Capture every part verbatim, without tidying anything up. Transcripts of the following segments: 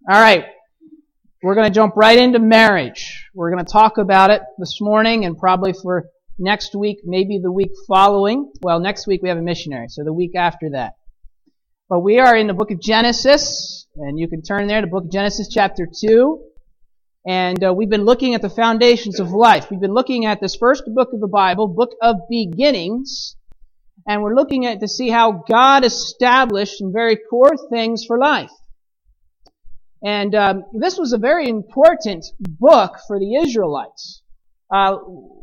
All right. We're going to jump right into marriage. We're going to talk about it this morning and probably for next week, maybe the week following. Well, next week we have a missionary, so the week after that. But we are in the book of Genesis, and you can turn there to the book of Genesis chapter two. And uh, we've been looking at the foundations of life. We've been looking at this first book of the Bible, book of beginnings, and we're looking at to see how God established some very core things for life. And um, this was a very important book for the Israelites. Uh,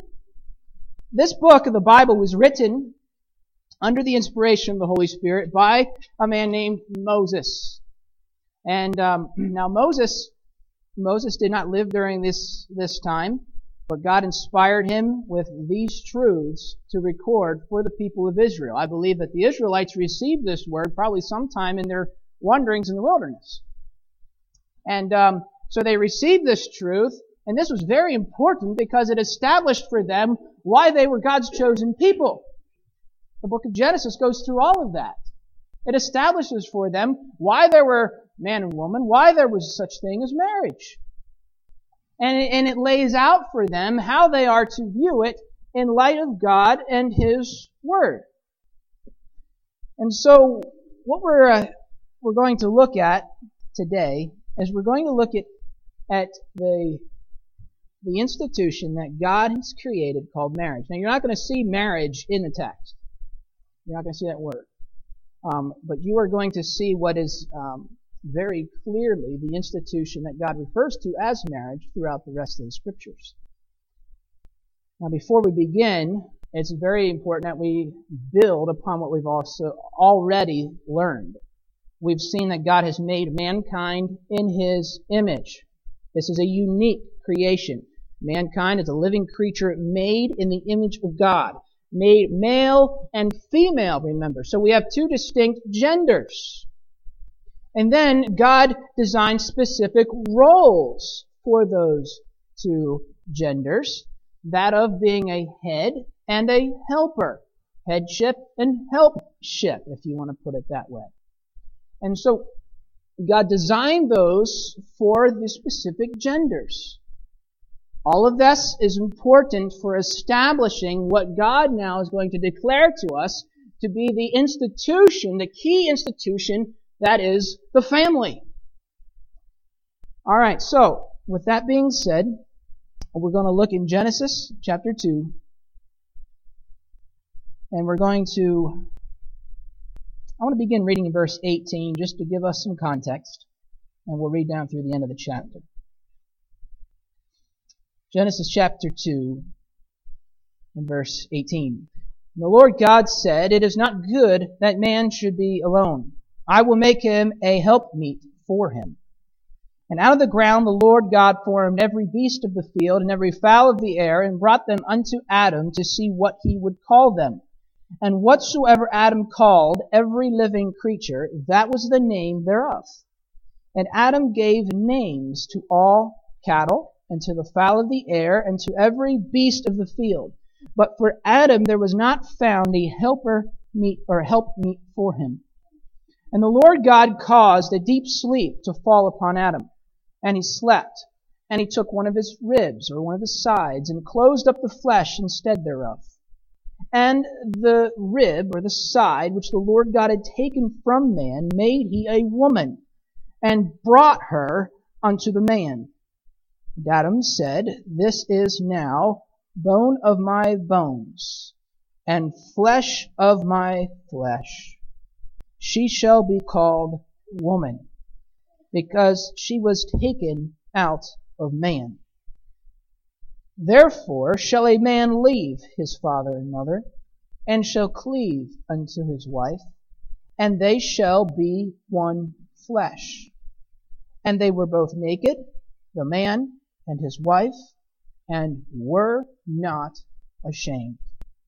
this book of the Bible was written under the inspiration of the Holy Spirit by a man named Moses. And um, now Moses, Moses did not live during this this time, but God inspired him with these truths to record for the people of Israel. I believe that the Israelites received this word probably sometime in their wanderings in the wilderness. And um, so they received this truth, and this was very important because it established for them why they were God's chosen people. The book of Genesis goes through all of that. It establishes for them why there were man and woman, why there was such thing as marriage. And it, and it lays out for them how they are to view it in light of God and His Word. And so what we're uh, we're going to look at today is we're going to look at at the the institution that God has created called marriage. Now, you're not going to see marriage in the text. You're not going to see that word. Um, but you are going to see what is um, very clearly the institution that God refers to as marriage throughout the rest of the Scriptures. Now, before we begin, it's very important that we build upon what we've also already learned. We've seen that God has made mankind in His image. This is a unique creation. Mankind is a living creature made in the image of God. Made male and female, remember. So we have two distinct genders. And then God designed specific roles for those two genders. That of being a head and a helper. Headship and helpship, if you want to put it that way. And so God designed those for the specific genders. All of this is important for establishing what God now is going to declare to us to be the institution, the key institution, that is the family. All right, so with that being said, we're going to look in Genesis chapter two, and we're going to I want to begin reading in verse eighteen just to give us some context, and we'll read down through the end of the chapter. Genesis chapter two and verse eighteen. And the Lord God said, "It is not good that man should be alone. I will make him a helpmeet for him." And out of the ground the Lord God formed every beast of the field and every fowl of the air, and brought them unto Adam to see what he would call them. And whatsoever Adam called every living creature, that was the name thereof. And Adam gave names to all cattle, and to the fowl of the air, and to every beast of the field. But for Adam there was not found a helper meet or help meet for him. And the Lord God caused a deep sleep to fall upon Adam, and he slept. And he took one of his ribs, or one of his sides, and closed up the flesh instead thereof. And the rib, or the side, which the Lord God had taken from man, made he a woman, and brought her unto the man. And Adam said, "This is now bone of my bones, and flesh of my flesh. She shall be called woman, because she was taken out of man. Therefore shall a man leave his father and mother, and shall cleave unto his wife, and they shall be one flesh. And they were both naked, the man and his wife, and were not ashamed."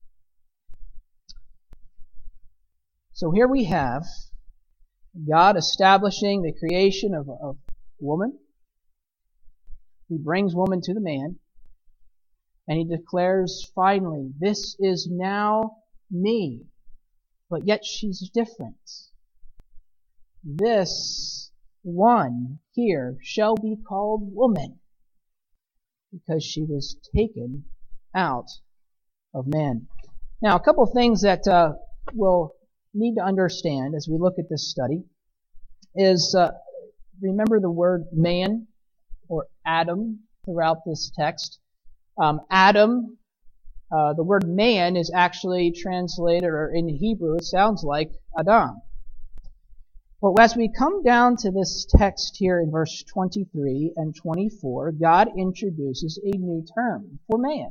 So here we have God establishing the creation of, of woman. He brings woman to the man. And he declares finally, "This is now me, but yet she's different. This one here shall be called woman, because she was taken out of man. Now, a couple of things that uh, we'll need to understand as we look at this study is, uh, remember the word man or Adam throughout this text. Um, Adam, uh, the word man is actually translated, or in Hebrew it sounds like Adam. But as we come down to this text here in verse twenty-three and twenty-four, God introduces a new term for man.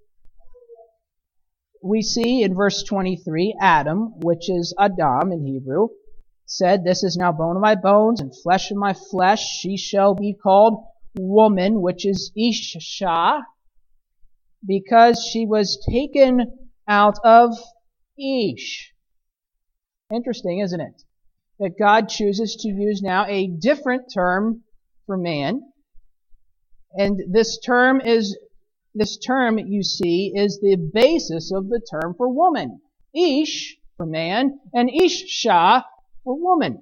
We see in verse twenty-three, Adam, which is Adam in Hebrew, said, "This is now bone of my bones and flesh of my flesh. She shall be called woman," which is Isha, because she was taken out of Ish. Interesting, isn't it? That God chooses to use now a different term for man. And this term is, this term, you see, is the basis of the term for woman. Ish for man, and Isha for woman.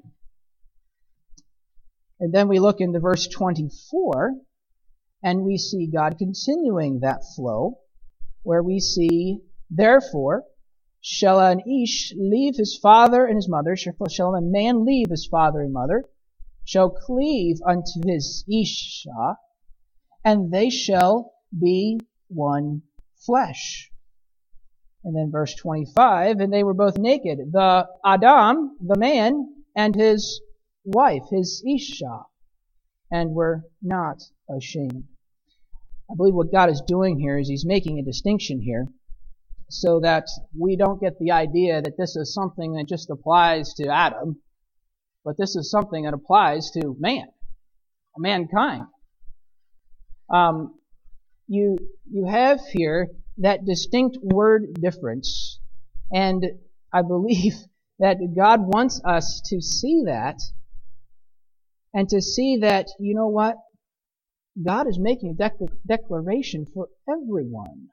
And then we look into verse twenty-four, and we see God continuing that flow, where we see, "Therefore, shall an Ish leave his father and his mother, shall a man leave his father and mother, shall cleave unto his Isha, and they shall be one flesh." And then verse twenty-five, "And they were both naked, the Adam, the man, and his wife, his Isha, and were not ashamed." I believe what God is doing here is He's making a distinction here, so that we don't get the idea that this is something that just applies to Adam, but this is something that applies to man, mankind. Um, you you have here that distinct word difference, and I believe that God wants us to see that, and to see that, you know what, God is making a dec- declaration for everyone.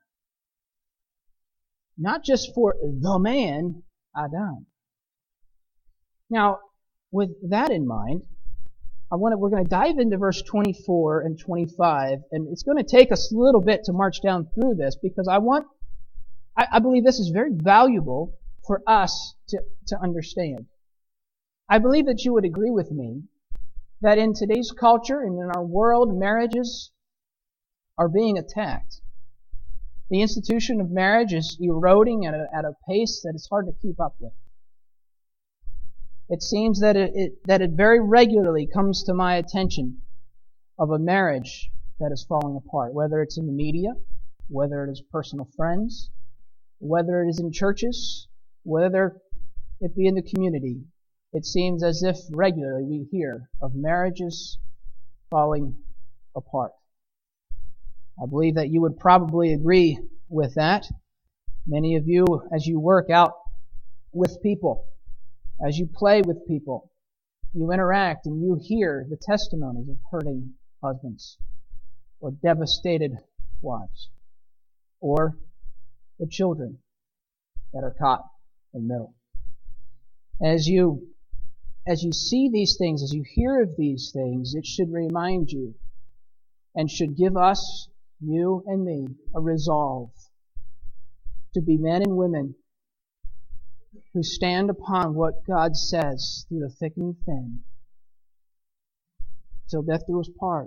Not just for the man, Adam. Now, with that in mind, I want to, we're going to dive into verse twenty-four and twenty-five, and it's going to take us a little bit to march down through this, because I want, I, I believe this is very valuable for us to, to understand. I believe that you would agree with me that in today's culture and in our world, marriages are being attacked. The institution of marriage is eroding at a, at a pace that it's hard to keep up with. It seems that it, it, that it very regularly comes to my attention of a marriage that is falling apart, whether it's in the media, whether it is personal friends, whether it is in churches, whether it be in the community. It seems as if regularly we hear of marriages falling apart. I believe that you would probably agree with that. Many of you, as you work out with people, as you play with people, you interact and you hear the testimonies of hurting husbands, or devastated wives, or the children that are caught in the middle. As you, as you see these things, as you hear of these things, it should remind you and should give us, you and me, a resolve to be men and women who stand upon what God says through the thick and thin, till death do us part,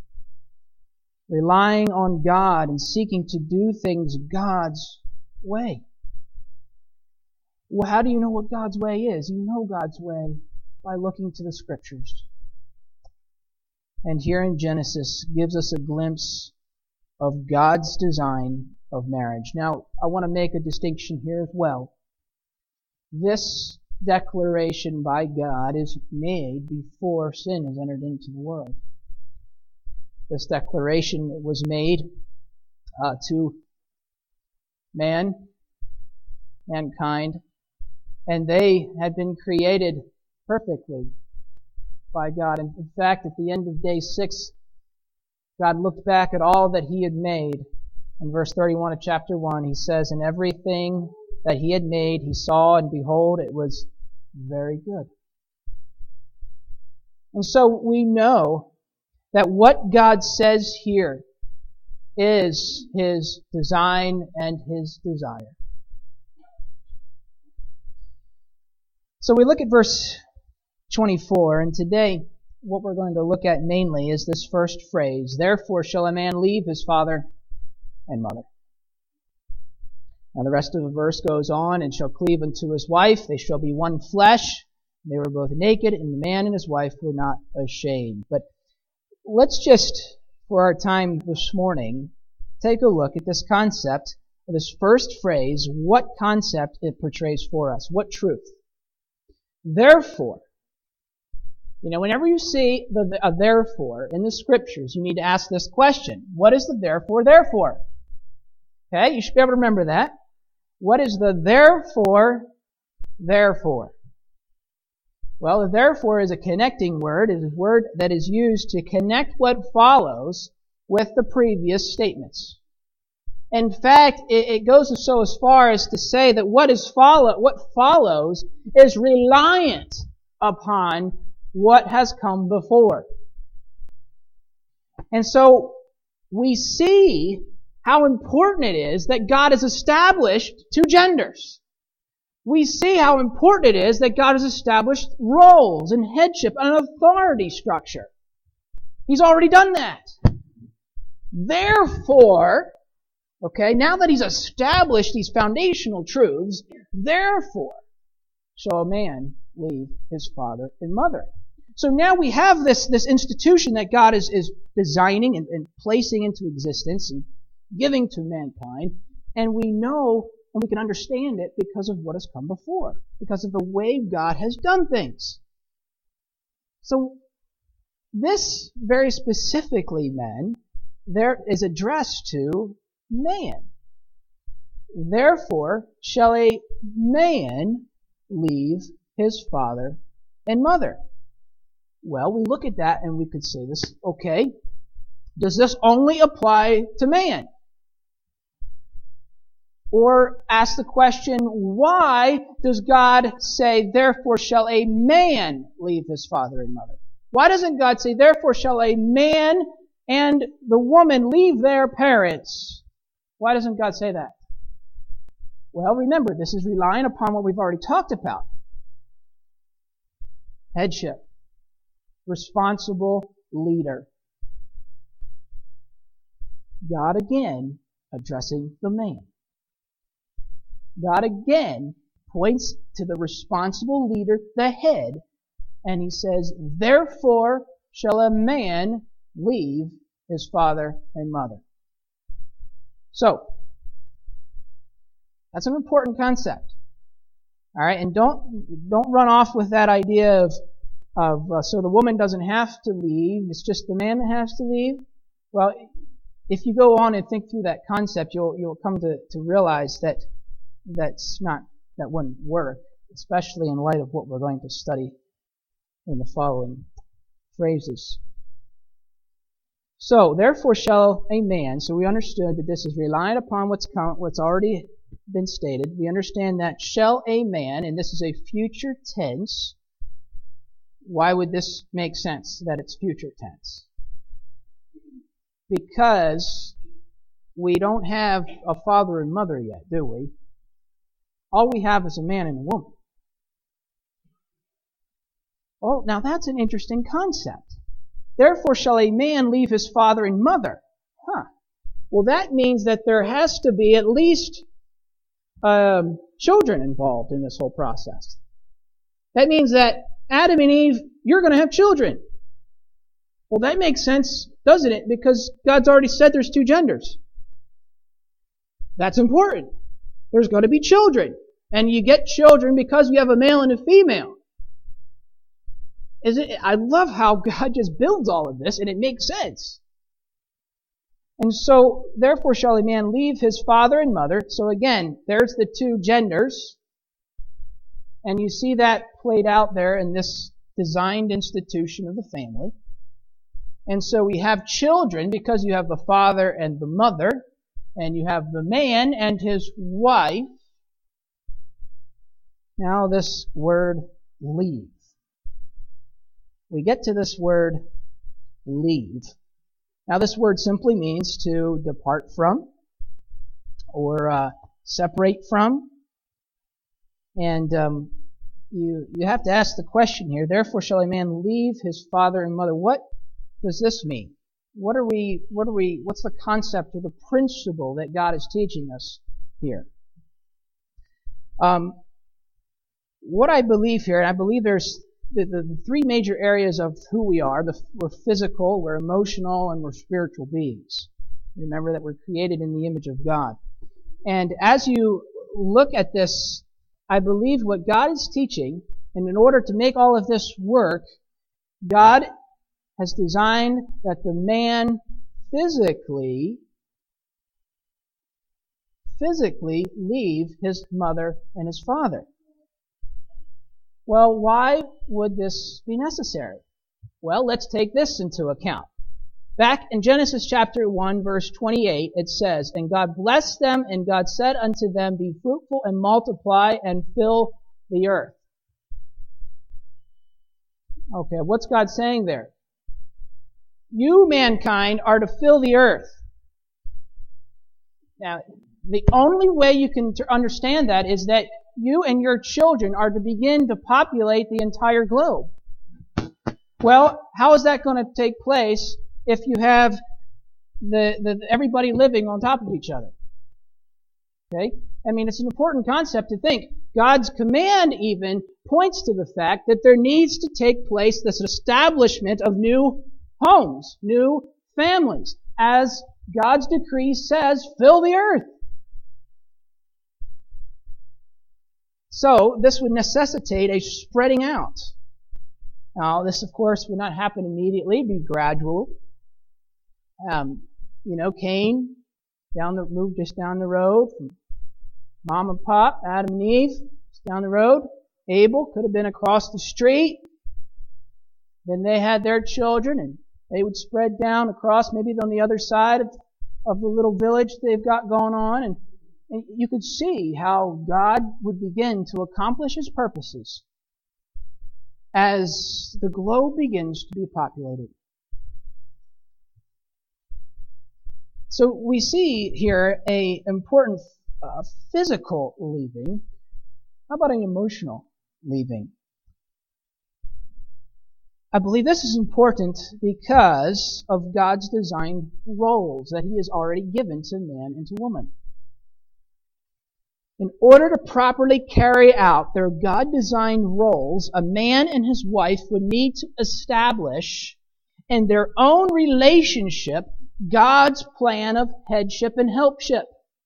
relying on God and seeking to do things God's way. Well, how do you know what God's way is? You know God's way by looking to the Scriptures. And here in Genesis gives us a glimpse of God's design of marriage. Now, I want to make a distinction here as well. This declaration by God is made before sin has entered into the world. This declaration was made uh, to man, mankind, and they had been created perfectly by God. And in fact, at the end of day six, God looked back at all that He had made. In verse thirty-one of chapter one, He says, "And everything that He had made, He saw, and behold, it was very good." And so we know that what God says here is His design and His desire. So we look at verse twenty-four, and today what we're going to look at mainly is this first phrase, therefore shall a man leave his father and mother. Now the rest of the verse goes on, and shall cleave unto his wife, they shall be one flesh. They were both naked, and the man and his wife were not ashamed. But let's just, for our time this morning, take a look at this concept, this first phrase, what concept it portrays for us, what truth. Therefore, you know, whenever you see the a therefore in the scriptures, you need to ask this question. What is the therefore, therefore? Okay, you should be able to remember that. What is the therefore, therefore? Well, the therefore is a connecting word. It is a word that is used to connect what follows with the previous statements. In fact, it, it goes so as far as to say that what is follow, what follows is reliant upon what has come before. And so we see how important it is that God has established two genders. We see how important it is that God has established roles and headship and an authority structure. He's already done that. Therefore, okay, now that He's established these foundational truths, therefore shall a man leave his father and mother. So now we have this, this institution that God is, is designing and, and placing into existence and giving to mankind, and we know and we can understand it because of what has come before, because of the way God has done things. So this very specifically, then, there is addressed to man. Therefore shall a man leave his father and mother. Well, we look at that and we could say this, okay, does this only apply to man? Or ask the question, why does God say, therefore shall a man leave his father and mother? Why doesn't God say, therefore shall a man and the woman leave their parents? Why doesn't God say that? Well, remember, this is relying upon what we've already talked about. Headship. Responsible leader. God again addressing the man. God again points to the responsible leader, the head, and He says, therefore shall a man leave his father and mother. So, that's an important concept. All right, and don't don't run off with that idea of of uh, so the woman doesn't have to leave; it's just the man that has to leave. Well, if you go on and think through that concept, you'll you'll come to, to realize that that's not that wouldn't work, especially in light of what we're going to study in the following phrases. So, therefore shall a man, so we understood that this is reliant upon what's come, what's already been stated. We understand that shall a man, and this is a future tense. Why would this make sense that it's future tense? Because we don't have a father and mother yet, do we? All we have is a man and a woman. Oh, now that's an interesting concept. Therefore shall a man leave his father and mother. Huh. Well, that means that there has to be at least um, children involved in this whole process. That means that Adam and Eve, you're going to have children. Well, that makes sense, doesn't it? Because God's already said there's two genders. That's important. There's going to be children. And you get children because you have a male and a female. Is it, I love how God just builds all of this, and it makes sense. And so, therefore shall a man leave his father and mother. So again, there's the two genders. And you see that played out there in this designed institution of the family. And so we have children because you have the father and the mother, and you have the man and his wife. Now this word leave. we get to this word leave. Now this word simply means to depart from or uh, separate from. And um, you you have to ask the question here, therefore shall a man leave his father and mother. What does this mean? What are we, what are we, what's the concept or the principle that God is teaching us here? Um, what I believe here, and I believe there's the, the, the three major areas of who we are. The, we're physical, we're emotional, and we're spiritual beings. Remember that we're created in the image of God. And as you look at this, I believe what God is teaching, and in order to make all of this work, God has designed that the man physically, physically leave his mother and his father. Well, why would this be necessary? Well, let's take this into account. Back in Genesis chapter one, verse twenty-eight, it says, "And God blessed them, and God said unto them, Be fruitful and multiply and fill the earth." Okay, what's God saying there? You, mankind, are to fill the earth. Now, the only way you can understand that is that you and your children are to begin to populate the entire globe. Well, how is that going to take place if you have the, the everybody living on top of each other? Okay? I mean, it's an important concept to think. God's command even points to the fact that there needs to take place this establishment of new homes, new families. As God's decree says, fill the earth. So, this would necessitate a spreading out. Now, this, of course, would not happen immediately, be gradual. Um, you know, Cain, down the, moved just down the road from Mom and Pop, Adam and Eve, just down the road. Abel could have been across the street. Then they had their children, and they would spread down across, maybe on the other side of, of the little village they've got going on. And, and you could see how God would begin to accomplish His purposes as the globe begins to be populated. So we see here a important uh, physical leaving. How about an emotional leaving? I believe this is important because of God's designed roles that He has already given to man and to woman. In order to properly carry out their God-designed roles, a man and his wife would need to establish in their own relationship God's plan of headship and helpship.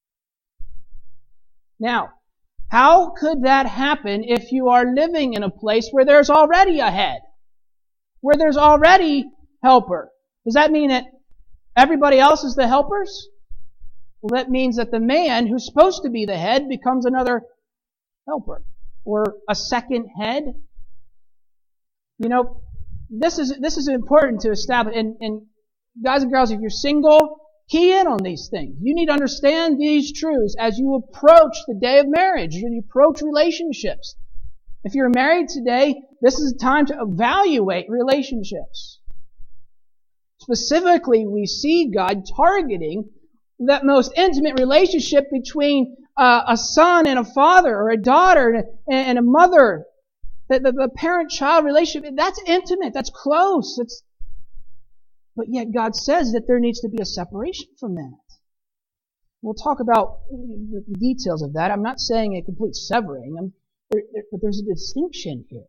Now, how could that happen if you are living in a place where there's already a head? Where there's already helper? Does that mean that everybody else is the helpers? Well, that means that the man who's supposed to be the head becomes another helper or a second head. You know, this is this is important to establish. And, and guys and girls, if you're single, key in on these things. You need to understand these truths as you approach the day of marriage, as you approach relationships. If you're married today, this is a time to evaluate relationships. Specifically, we see God targeting that most intimate relationship between uh, a son and a father, or a daughter and a, and a mother. The, the, the parent-child relationship, that's intimate, that's close. It's, but yet God says that there needs to be a separation from that. We'll talk about the details of that. I'm not saying a complete severing, I'm, there, there, but there's a distinction here.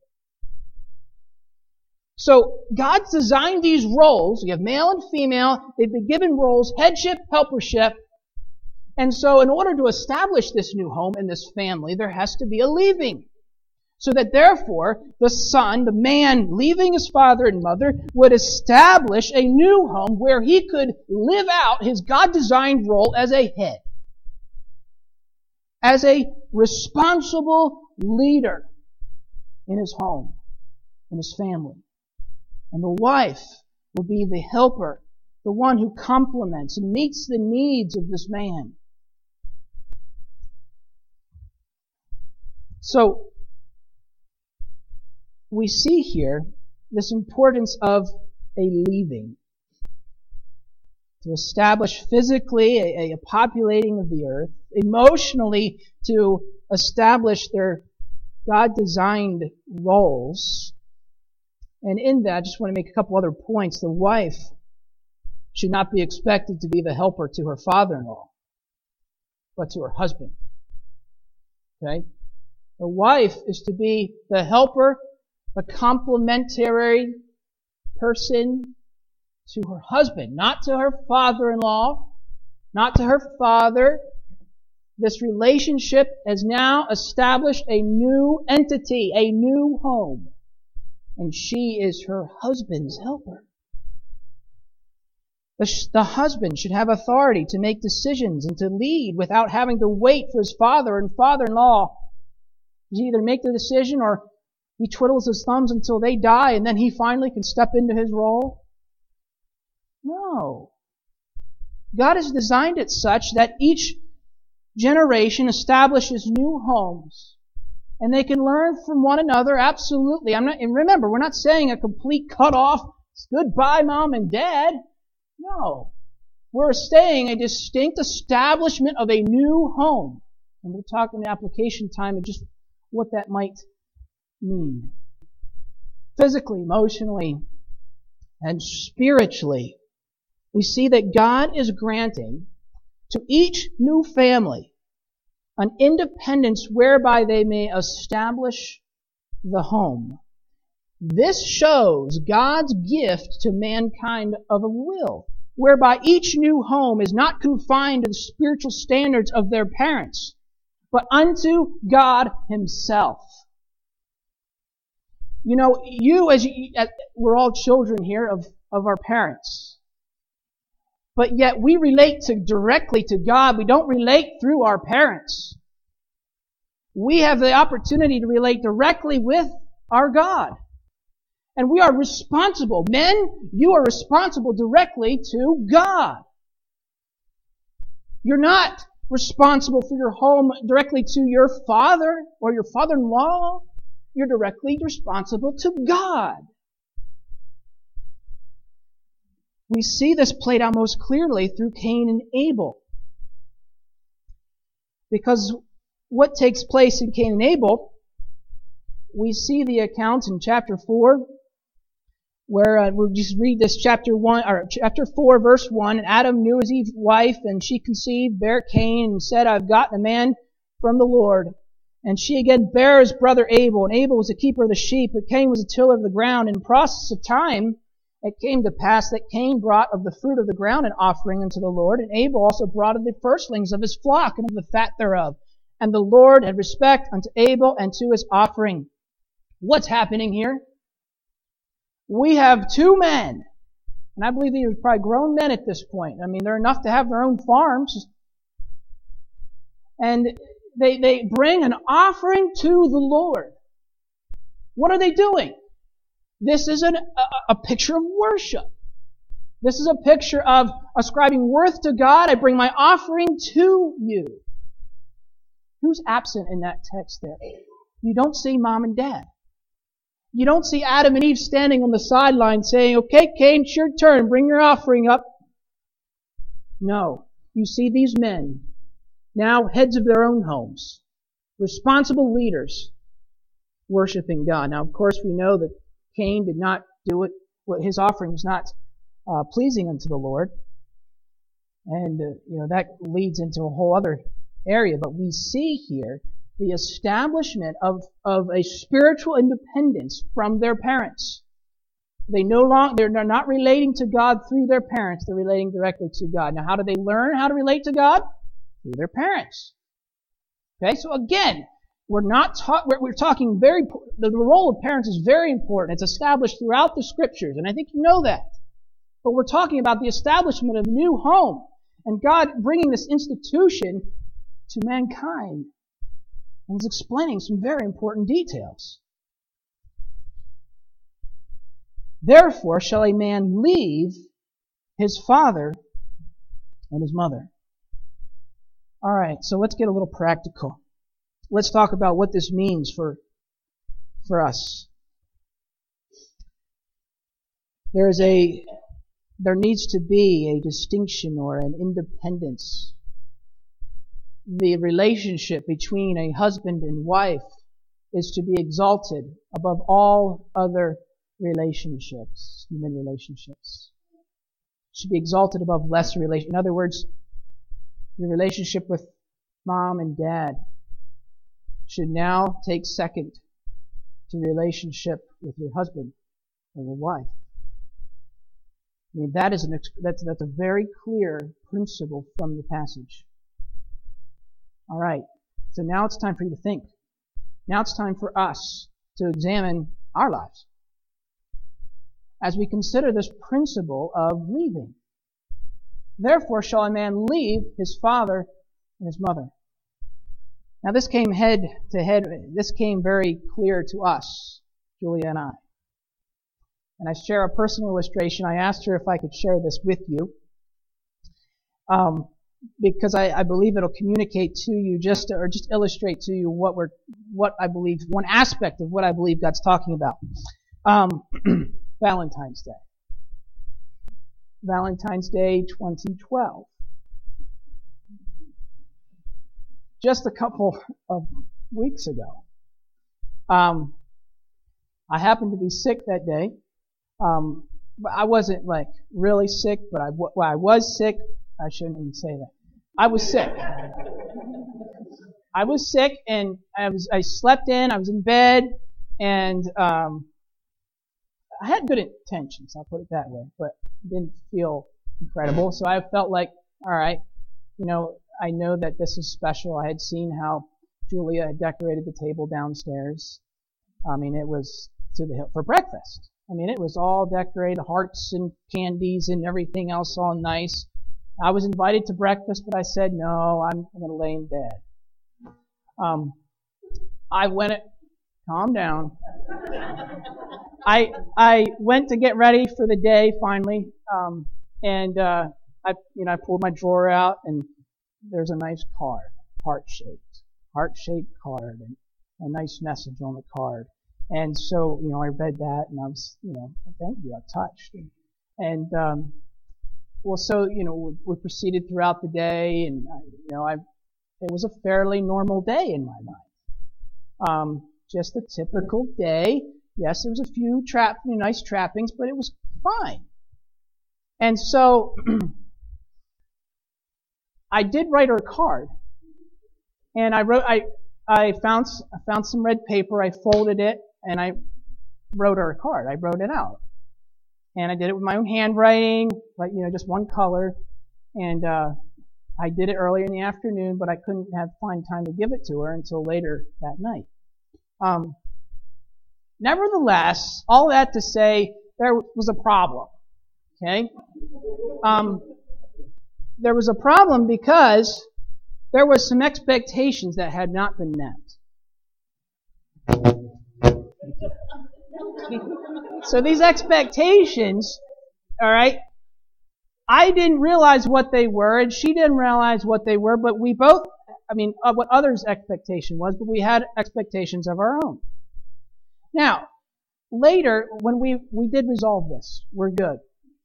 So, God's designed these roles. You have male and female. They've been given roles, headship, helpership. And so, in order to establish this new home and this family, there has to be a leaving. So that therefore, the son, the man leaving his father and mother, would establish a new home where he could live out his God-designed role as a head. As a responsible leader in his home, in his family. And the wife will be the helper, the one who complements and meets the needs of this man. So, we see here this importance of a leaving. To establish physically a, a populating of the earth, emotionally to establish their God-designed roles. And in that, I just want to make a couple other points. The wife should not be expected to be the helper to her father-in-law, but to her husband. Okay? The wife is to be the helper, the complementary person to her husband, not to her father-in-law, not to her father. This relationship has now established a new entity, a new home. And she is her husband's helper. The, sh- the husband should have authority to make decisions and to lead without having to wait for his father and father-in-law. He either make the decision or he twiddles his thumbs until they die and then he finally can step into his role. No. God has designed it such that each generation establishes new homes. And they can learn from one another, absolutely. I'm not, and remember, we're not saying a complete cut-off, goodbye mom and dad. No. We're saying a distinct establishment of a new home. And we'll talk in the application time of just what that might mean. Physically, emotionally, and spiritually, we see that God is granting to each new family an independence whereby they may establish the home. This shows God's gift to mankind of a will, whereby each new home is not confined to the spiritual standards of their parents, but unto God Himself. You know, you as you, we're all children here of, of our parents. But yet we relate to directly to God. We don't relate through our parents. We have the opportunity to relate directly with our God. And we are responsible. Men, you are responsible directly to God. You're not responsible for your home directly to your father or your father-in-law. You're directly responsible to God. We see this played out most clearly through Cain and Abel. Because what takes place in Cain and Abel, we see the account in chapter four, where uh, we'll just read this chapter one, or chapter four, verse one. And Adam knew his Eve's wife, and she conceived, bare Cain, and said, I've gotten a man from the Lord. And she again bare his brother Abel, and Abel was a keeper of the sheep, but Cain was a tiller of the ground. In process of time, it came to pass that Cain brought of the fruit of the ground an offering unto the Lord, and Abel also brought of the firstlings of his flock and of the fat thereof. And the Lord had respect unto Abel and to his offering. What's happening here? We have two men, and I believe these are probably grown men at this point. I mean, they're enough to have their own farms. And they, they bring an offering to the Lord. What are they doing? This is an, a, a picture of worship. This is a picture of ascribing worth to God. I bring my offering to you. Who's absent in that text there? You don't see mom and dad. You don't see Adam and Eve standing on the sideline saying, okay, Cain, it's your turn. Bring your offering up. No. You see these men, now heads of their own homes, responsible leaders, worshiping God. Now, of course, we know that Cain did not do it. Well, his offering was not uh, pleasing unto the Lord. And, uh, you know, that leads into a whole other area. But we see here the establishment of, of a spiritual independence from their parents. They no longer, they're not relating to God through their parents. They're relating directly to God. Now, how do they learn how to relate to God? Through their parents. Okay, so again, we're not taught, we're, we're talking very, the role of parents is very important. It's established throughout the scriptures, and I think you know that. But we're talking about the establishment of a new home, and God bringing this institution to mankind. And He's explaining some very important details. Therefore shall a man leave his father and his mother. All right, so let's get a little practical. Let's talk about what this means for, for us. There's a, there needs to be a distinction or an independence. The relationship between a husband and wife is to be exalted above all other relationships, human relationships. It should be exalted above lesser relations. In other words, your relationship with mom and dad should now take second to relationship with your husband or your wife. I mean, that is an, that's, that's a very clear principle from the passage. All right. So now it's time for you to think. Now it's time for us to examine our lives as we consider this principle of leaving. Therefore shall a man leave his father and his mother. Now this came head to head, this came very clear to us, Julia and I. And I share a personal illustration. I asked her if I could share this with you. Um, because I, I believe it'll communicate to you just, or just illustrate to you what we're, what I believe, one aspect of what I believe God's talking about. Um, Valentine's Day. Valentine's Day twenty twelve. Just a couple of weeks ago. Um, I happened to be sick that day. Um, but I wasn't like really sick, but I, well, I was sick. I shouldn't even say that. I was sick. I was sick, and I was. I slept in. I was in bed, and um, I had good intentions. I'll put it that way, but didn't feel incredible. So I felt like, all right, you know, I know that this is special. I had seen how Julia had decorated the table downstairs. I mean, it was to the hill for breakfast. I mean, it was all decorated, hearts and candies and everything else, all nice. I was invited to breakfast, but I said, no, I'm, I'm going to lay in bed. Um, I went, calm down. I, I went to get ready for the day finally, um, and, uh, I, you know, I pulled my drawer out, and there's a nice card, heart-shaped, heart-shaped card, and a nice message on the card. And so, you know, I read that, and I was, you know, thank you, I touched. And, um, well, so, you know, we, we proceeded throughout the day, and, I, you know, I, it was a fairly normal day in my mind. Um, just a typical day. Yes, there was a few trap, you know, nice trappings, but it was fine. And so, I did write her a card. And I wrote, I, I found, I found some red paper, I folded it, and I wrote her a card. I wrote it out. And I did it with my own handwriting, like, you know, just one color. And, uh, I did it earlier in the afternoon, but I couldn't have find time to give it to her until later that night. Um, nevertheless, all that to say, there was a problem. Okay? Um, there was a problem because there was some expectations that had not been met. So these expectations, all right, I didn't realize what they were, and she didn't realize what they were, but we both, I mean, uh, what others' expectation was, but we had expectations of our own. Now, later, when we, we did resolve this, we're good.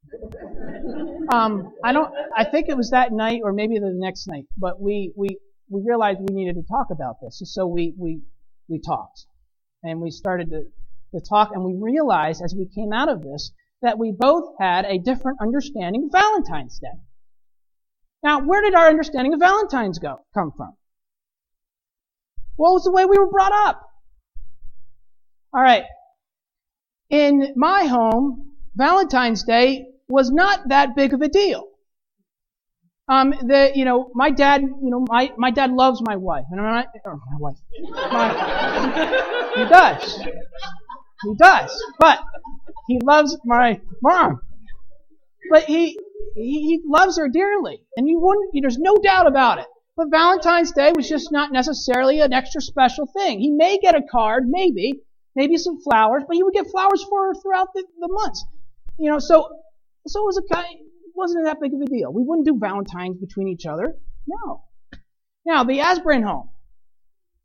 Um, I don't, I think it was that night, or maybe the next night, but we, we, we realized we needed to talk about this, so we, we, we talked. And we started to, to talk, and we realized as we came out of this, that we both had a different understanding of Valentine's Day. Now, where did our understanding of Valentine's go come from? Well, it was the way we were brought up. All right. In my home, Valentine's Day was not that big of a deal. Um, the, you know, my dad, you know, my, my dad loves my wife. And I'm not, or my wife. My, he does. He does. But he loves my mom. But he, he, he loves her dearly. And you wouldn't, there's no doubt about it. But Valentine's Day was just not necessarily an extra special thing. He may get a card, maybe, maybe some flowers, but he would get flowers for her throughout the, the months. You know, so, so it was a kind, it wasn't that big of a deal. We wouldn't do Valentine's between each other. No. Now, the Asbrin home,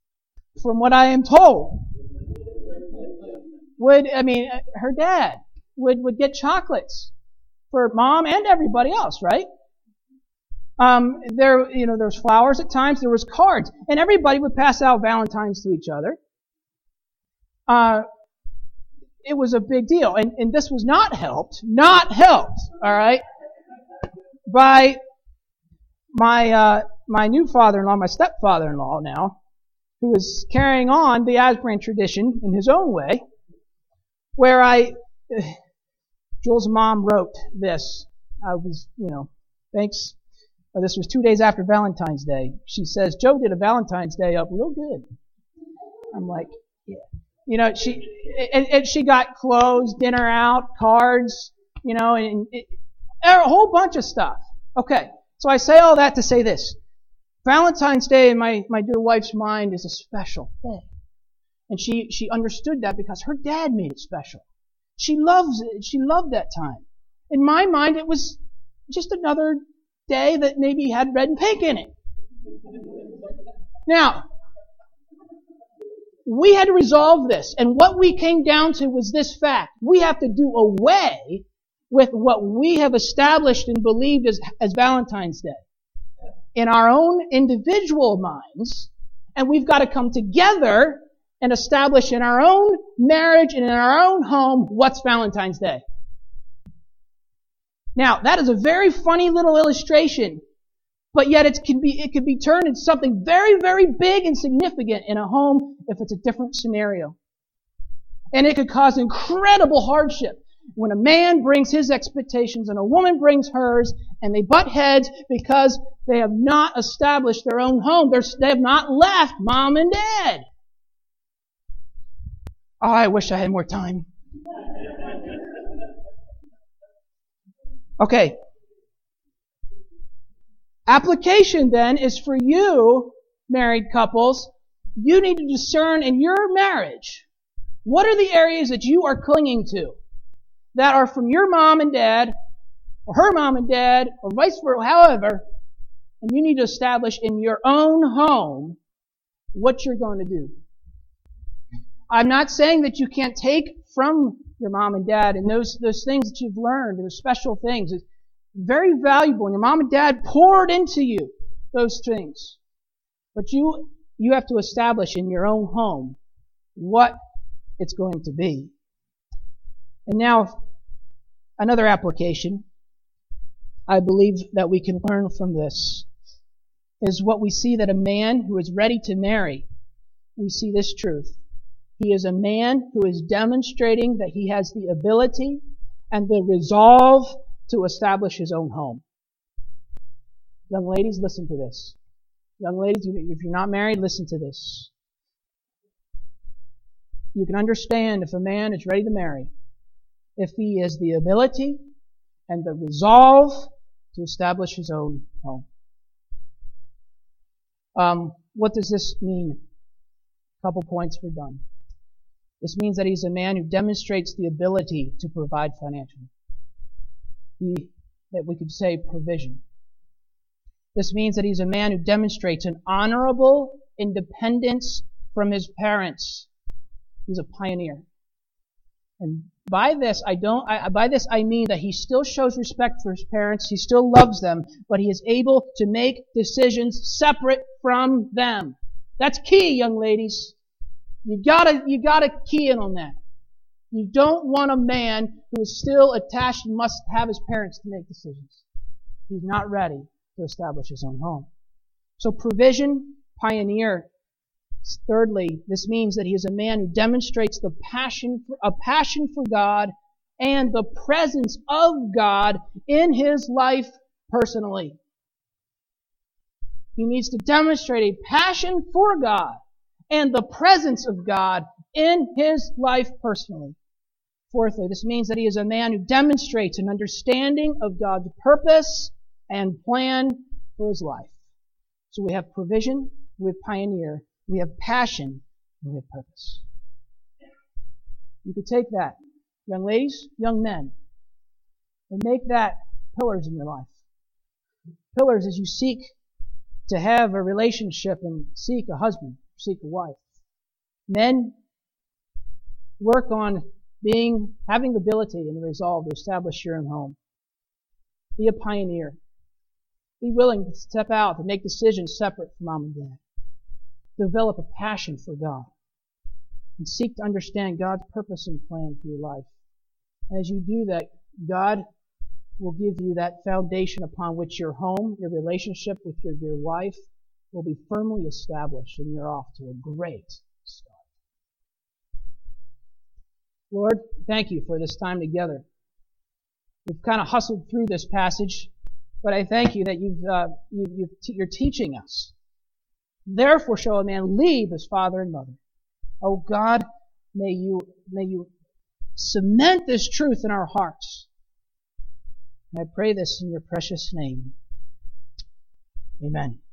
from what I am told, would, I mean, her dad would, would get chocolates for mom and everybody else, right? Um, there, you know, there was flowers at times, there was cards, and everybody would pass out Valentines to each other. Uh, it was a big deal, and, and this was not helped, not helped, alright, by my, uh, my new father-in-law, my stepfather-in-law now, who is carrying on the Asbury tradition in his own way, where I, uh, Joel's mom wrote this. I was, you know, thanks. Uh, this was two days after Valentine's Day. She says, Joe did a Valentine's Day up real good. I'm like, yeah. You know, she, and, and she got clothes, dinner out, cards, you know, and it, a whole bunch of stuff. Okay. So I say all that to say this. Valentine's Day in my, my dear wife's mind is a special thing. And she, she understood that because her dad made it special. She loves it. She loved that time. In my mind, it was just another day that maybe had red and pink in it. Now, we had to resolve this, and what we came down to was this fact. We have to do away with what we have established and believed as, as Valentine's Day in our own individual minds, and we've got to come together and establish in our own marriage and in our own home what's Valentine's Day. Now, that is a very funny little illustration, but yet it can be, it can be turned into something very, very big and significant in a home if it's a different scenario. And it could cause incredible hardship when a man brings his expectations and a woman brings hers, and they butt heads because they have not established their own home. They're, they have not left mom and dad. Oh, I wish I had more time. Okay. Application then is for you, married couples. You need to discern in your marriage, what are the areas that you are clinging to that are from your mom and dad, or her mom and dad, or vice versa, however, and you need to establish in your own home what you're going to do. I'm not saying that you can't take from your mom and dad and those, those things that you've learned, those special things. It's very valuable, and your mom and dad poured into you those things. But you, you have to establish in your own home what it's going to be. And now, another application I believe that we can learn from this is what we see that a man who is ready to marry, we see this truth. He is a man who is demonstrating that he has the ability and the resolve to establish his own home. Young ladies, listen to this. Young ladies, if you're not married, listen to this. You can understand if a man is ready to marry, if he has the ability and the resolve to establish his own home. Um, what does this mean? A couple points, we're done. This means that he's a man who demonstrates the ability to provide financially. He, that we could say provision. This means that he's a man who demonstrates an honorable independence from his parents. He's a pioneer. And by this, I don't, I, by this I mean that he still shows respect for his parents, he still loves them, but he is able to make decisions separate from them. That's key, young ladies. You gotta, you gotta key in on that. You don't want a man who is still attached and must have his parents to make decisions. He's not ready to establish his own home. So provision, pioneer. Thirdly, this means that he is a man who demonstrates the passion, for, a passion for God and the presence of God in his life personally. He needs to demonstrate a passion for God and the presence of God in his life personally. Fourthly, this means that he is a man who demonstrates an understanding of God's purpose and plan for his life. So we have provision, we have pioneer, we have passion, and we have purpose. You could take that, young ladies, young men, and make that pillars in your life. Pillars as you seek to have a relationship and seek a husband, seek a wife. Men, work on being, having the ability and the resolve to establish your own home. Be a pioneer. Be willing to step out, to make decisions separate from mom and dad. Develop a passion for God. And seek to understand God's purpose and plan for your life. As you do that, God will give you that foundation upon which your home, your relationship with your dear wife, will be firmly established, and you're off to a great start. Lord, thank you for this time together. We've kind of hustled through this passage, but I thank you that you've, uh, you, you've you're teaching us. Therefore shall a man leave his father and mother. Oh God, may you, may you cement this truth in our hearts. And I pray this in your precious name. Amen.